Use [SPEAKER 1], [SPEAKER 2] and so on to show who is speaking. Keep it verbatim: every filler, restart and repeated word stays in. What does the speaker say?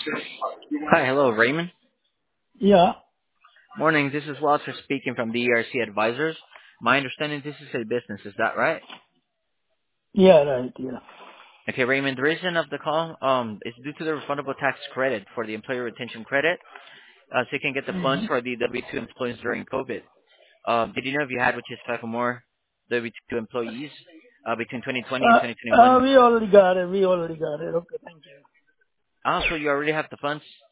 [SPEAKER 1] Hi, hello, Raymond.
[SPEAKER 2] Yeah.
[SPEAKER 1] Morning, this is Walter speaking from the E R C Advisors. My understanding this is a business, is that right?
[SPEAKER 2] Yeah, right. Yeah.
[SPEAKER 1] Okay, Raymond, the reason of the call um, is due to the refundable tax credit for the employee retention credit, uh, so you can get the funds
[SPEAKER 2] hmm
[SPEAKER 1] for the W two employees during COVID. Um, did you know if you had, which is five or more W two employees uh, between twenty twenty and
[SPEAKER 2] Uh, uh,
[SPEAKER 1] twenty twenty-one?
[SPEAKER 2] we already got it. We already got it. Okay, thank you.
[SPEAKER 1] Ah, so you already have the funds?